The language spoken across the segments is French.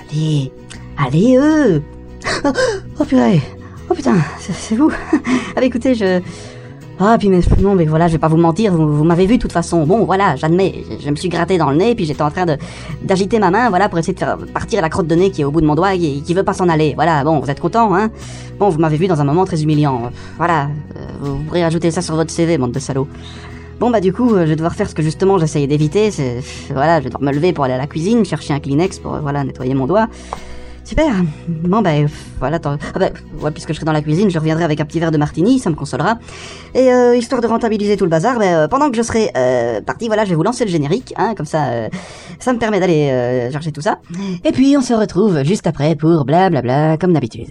Allez, allez, oh purée, oh putain, c'est vous. Ah bah écoutez, Ah, puis mais non, mais voilà, je vais pas vous mentir, vous m'avez vu de toute façon. Bon, voilà, j'admets, je me suis gratté dans le nez, puis j'étais en train d'agiter ma main, voilà, pour essayer de faire partir la crotte de nez qui est au bout de mon doigt et qui veut pas s'en aller. Voilà, bon, vous êtes content, hein? Bon, vous m'avez vu dans un moment très humiliant. Voilà, vous pourrez ajouter ça sur votre CV, bande de salauds. Bon, bah du coup, je vais devoir faire ce que justement j'essayais d'éviter, voilà, je vais devoir me lever pour aller à la cuisine, chercher un Kleenex pour, voilà, nettoyer mon doigt. Super. Bon, voilà, ouais, puisque je serai dans la cuisine, je reviendrai avec un petit verre de martini, ça me consolera. Et histoire de rentabiliser tout le bazar, pendant que je serai parti, voilà, je vais vous lancer le générique, hein, comme ça, ça me permet d'aller chercher tout ça. Et puis, on se retrouve juste après pour blablabla, comme d'habitude.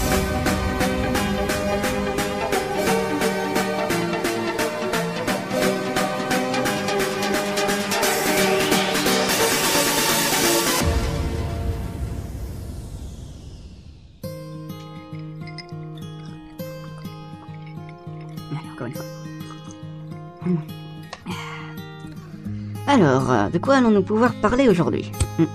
Encore une fois. Alors, de quoi allons-nous pouvoir parler aujourd'hui?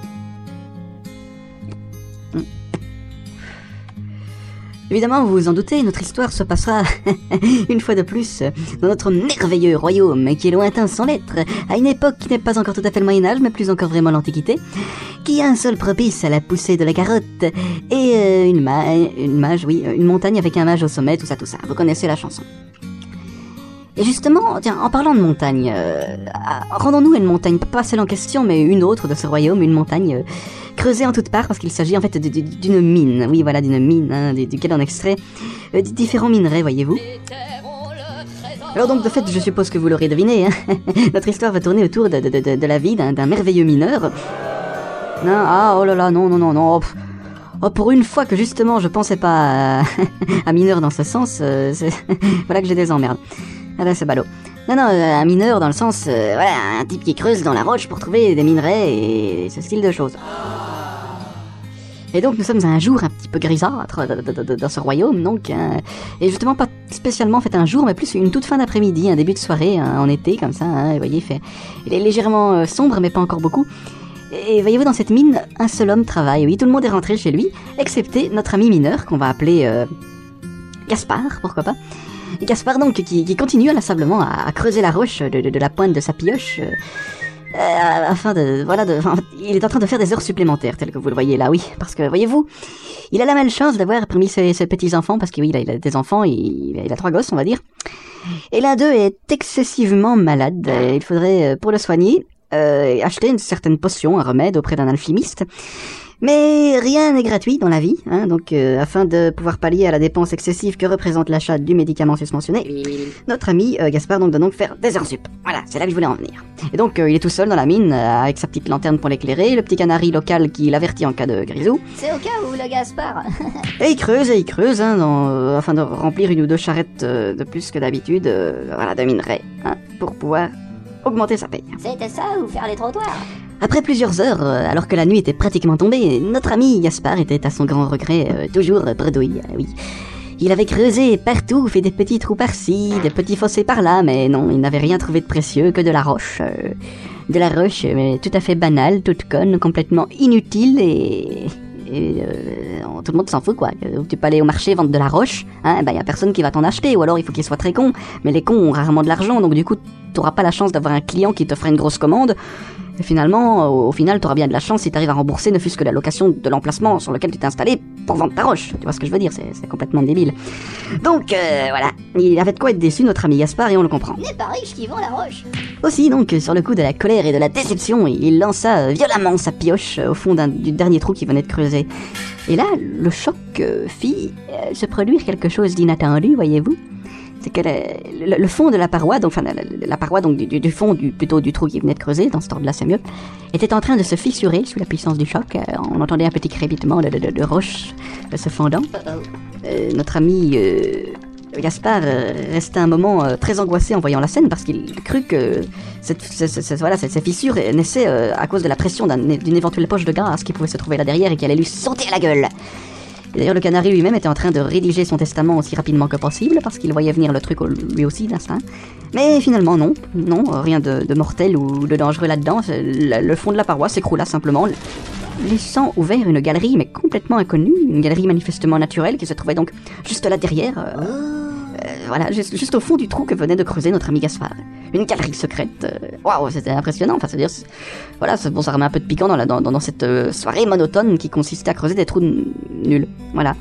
Évidemment, vous vous en doutez, notre histoire se passera, une fois de plus, dans notre merveilleux royaume, qui est lointain sans l'être, à une époque qui n'est pas encore tout à fait le Moyen-Âge, mais plus encore vraiment l'Antiquité, qui a un sol propice à la poussée de la carotte, et une montagne avec un mage au sommet, tout ça. Vous connaissez la chanson. Et justement, tiens, en parlant de montagne, rendons-nous à une montagne, pas celle en question, mais une autre de ce royaume, une montagne creusée en toutes parts, parce qu'il s'agit en fait d'une mine, oui voilà, d'une mine, hein, duquel on extrait différents minerais, voyez-vous. Alors donc, de fait, je suppose que vous l'aurez deviné, hein, notre histoire va tourner autour de la vie d'un merveilleux mineur. Non, oh là là, non, oh, pour une fois que justement je pensais pas à mineur dans ce sens, voilà que j'ai des emmerdes. Ah ben c'est ballot. Non, un mineur dans le sens, voilà, un type qui creuse dans la roche pour trouver des minerais et ce style de choses. Et donc nous sommes un jour un petit peu grisâtre dans ce royaume, donc, hein, et justement pas spécialement en fait un jour, mais plus une toute fin d'après-midi, un début de soirée, hein, en été comme ça, hein, vous voyez, il est légèrement sombre mais pas encore beaucoup. Et voyez-vous, dans cette mine, un seul homme travaille, oui, tout le monde est rentré chez lui, excepté notre ami mineur qu'on va appeler Gaspard, pourquoi pas. Et Gaspard donc qui continue inlassablement à creuser la roche de la pointe de sa pioche il est en train de faire des heures supplémentaires tel que vous le voyez là, oui, parce que voyez-vous, il a la malchance d'avoir parmi ses petits enfants, parce que oui, il a des enfants, il a 3 gosses on va dire, et l'un d'eux est excessivement malade, il faudrait pour le soigner acheter une certaine potion, un remède auprès d'un alchimiste. Mais rien n'est gratuit dans la vie, hein, donc afin de pouvoir pallier à la dépense excessive que représente l'achat du médicament susmentionné, notre ami Gaspard doit donc faire des heures sup. Voilà, c'est là que je voulais en venir. Et donc il est tout seul dans la mine, avec sa petite lanterne pour l'éclairer, le petit canari local qui l'avertit en cas de grisou. C'est au cas où le Gaspard. Et il creuse, hein, afin de remplir 1 ou 2 charrettes de plus que d'habitude, voilà, de minerais, hein, pour pouvoir augmenter sa paye. C'était ça ou faire les trottoirs? Après plusieurs heures, alors que la nuit était pratiquement tombée, notre ami Gaspard était à son grand regret toujours bredouille, oui. Il avait creusé partout, fait des petits trous par-ci, des petits fossés par-là, mais non, il n'avait rien trouvé de précieux que de la roche. De la roche, mais tout à fait banale, toute conne, complètement inutile et tout le monde s'en fout quoi. Tu peux aller au marché vendre de la roche, hein, y a personne qui va t'en acheter, ou alors il faut qu'il soit très con, mais les cons ont rarement de l'argent, donc du coup t'auras pas la chance d'avoir un client qui te fera une grosse commande. Et finalement, au final, t'auras bien de la chance si t'arrives à rembourser ne fût-ce que la location de l'emplacement sur lequel tu t'es installé pour vendre ta roche. Tu vois ce que je veux dire, c'est complètement débile. Donc, voilà, il avait de quoi être déçu, notre ami Gaspard, et on le comprend. N'est pas riche qui vend la roche. Aussi, donc, sur le coup de la colère et de la déception, il lança violemment sa pioche au fond du dernier trou qu'il venait de creuser. Et là, le choc fit se produire quelque chose d'inattendu, voyez-vous. C'est que le fond de la paroi, donc enfin la paroi donc du fond plutôt du trou qui venait de creuser, dans cet ordre-là c'est mieux, était en train de se fissurer sous la puissance du choc. On entendait un petit crépitement de roche se fendant. Notre ami Gaspard restait un moment très angoissé en voyant la scène, parce qu'il crut que cette fissure naissait à cause de la pression d'une éventuelle poche de gaz qui pouvait se trouver là derrière et qui allait lui sauter à la gueule. Et d'ailleurs, le canari lui-même était en train de rédiger son testament aussi rapidement que possible, parce qu'il voyait venir le truc lui aussi d'instinct. Mais finalement, non, rien de mortel ou de dangereux là-dedans. Le fond de la paroi s'écroula simplement. laissant ouvert une galerie, mais complètement inconnue, une galerie manifestement naturelle qui se trouvait donc juste là derrière, voilà, juste au fond du trou que venait de creuser notre ami Gaspard. Une galerie secrète, waouh, c'était impressionnant, enfin, c'est-à-dire, voilà, bon, ça remet un peu de piquant dans cette soirée monotone qui consistait à creuser des trous nuls, voilà.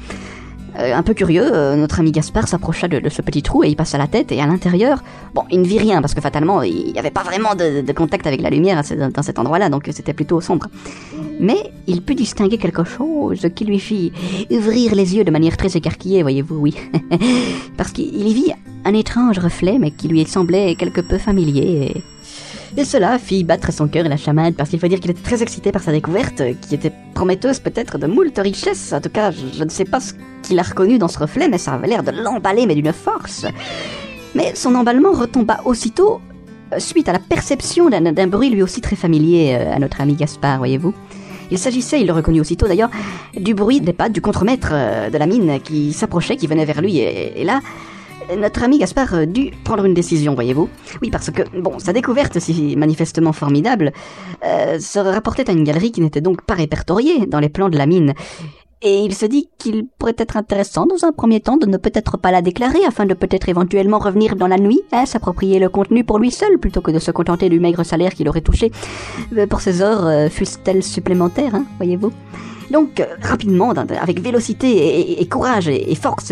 Un peu curieux, notre ami Gaspard s'approcha de ce petit trou et y passa la tête, et à l'intérieur, bon, il ne vit rien parce que fatalement il n'y avait pas vraiment de contact avec la lumière dans cet endroit-là, donc c'était plutôt sombre. Mais il put distinguer quelque chose qui lui fit ouvrir les yeux de manière très écarquillée, voyez-vous, oui. Parce qu'il y vit un étrange reflet, mais qui lui semblait quelque peu familier. Et cela fit battre son cœur et la chamade, parce qu'il faut dire qu'il était très excité par sa découverte, qui était prometteuse peut-être de moult richesses. En tout cas, je ne sais pas ce qu'il a reconnu dans ce reflet, mais ça avait l'air de l'emballer, mais d'une force. Mais son emballement retomba aussitôt, suite à la perception d'un bruit lui aussi très familier à notre ami Gaspard, voyez-vous. Il s'agissait, il le reconnut aussitôt d'ailleurs, du bruit des pas du contremaître de la mine qui s'approchait, qui venait vers lui, et là... Notre ami Gaspard dut prendre une décision, voyez-vous. Oui, parce que, bon, sa découverte si manifestement formidable se rapportait à une galerie qui n'était donc pas répertoriée dans les plans de la mine. Et il se dit qu'il pourrait être intéressant, dans un premier temps, de ne peut-être pas la déclarer, afin de peut-être éventuellement revenir dans la nuit, s'approprier le contenu pour lui seul, plutôt que de se contenter du maigre salaire qu'il aurait touché pour ses heures, fussent-elles supplémentaires, voyez-vous. Donc, rapidement, avec vélocité et courage et force,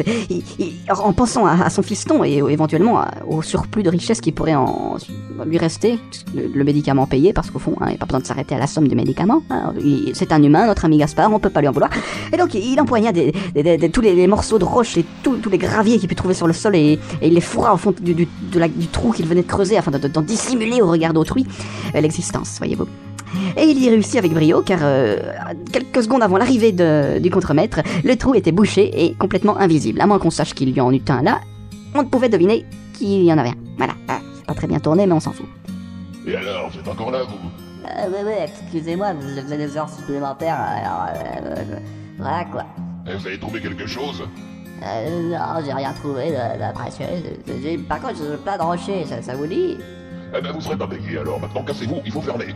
en pensant à son fiston et éventuellement au surplus de richesse qui pourrait lui rester, le médicament payé, parce qu'au fond, il n'y a pas besoin de s'arrêter à la somme du médicament. C'est un humain, notre ami Gaspard, on peut pas lui en vouloir. Et donc, il empoigna tous les morceaux de roche et tous les graviers qu'il put trouver sur le sol et il les fourra au fond du trou qu'il venait de creuser afin d'en dissimuler au regard d'autrui l'existence, voyez-vous. Et il y réussit avec brio, car quelques secondes avant l'arrivée du contremaître, le trou était bouché et complètement invisible. À moins qu'on sache qu'il y en eut un là, on ne pouvait deviner qu'il y en avait un. Voilà, c'est pas très bien tourné, mais on s'en fout. Et alors, vous êtes encore là, vous? Ouais, excusez-moi, je faisais des heures supplémentaires, alors... voilà, quoi. Et vous avez trouvé quelque chose? Non, j'ai rien trouvé de précieux. Par contre, j'ai plein de rochers, ça vous dit? Eh ben, vous serez pas payé, alors. Maintenant, cassez-vous, il faut fermer.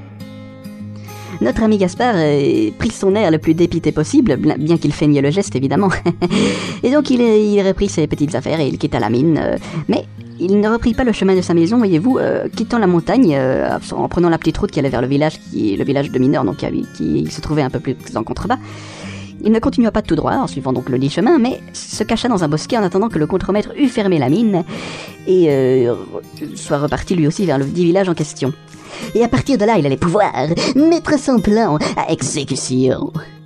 Notre ami Gaspard prit son air le plus dépité possible, bien qu'il feignait le geste, évidemment. Et donc il reprit ses petites affaires et il quitta la mine. Mais il ne reprit pas le chemin de sa maison, voyez-vous, quittant la montagne, en prenant la petite route qui allait vers le village, qui est le village de mineurs, donc qui se trouvait un peu plus en contrebas. Il ne continua pas tout droit, en suivant donc le dit chemin, mais se cacha dans un bosquet en attendant que le contremaître eût fermé la mine et soit reparti lui aussi vers le dit village en question. Et à partir de là, il allait pouvoir mettre son plan à exécution.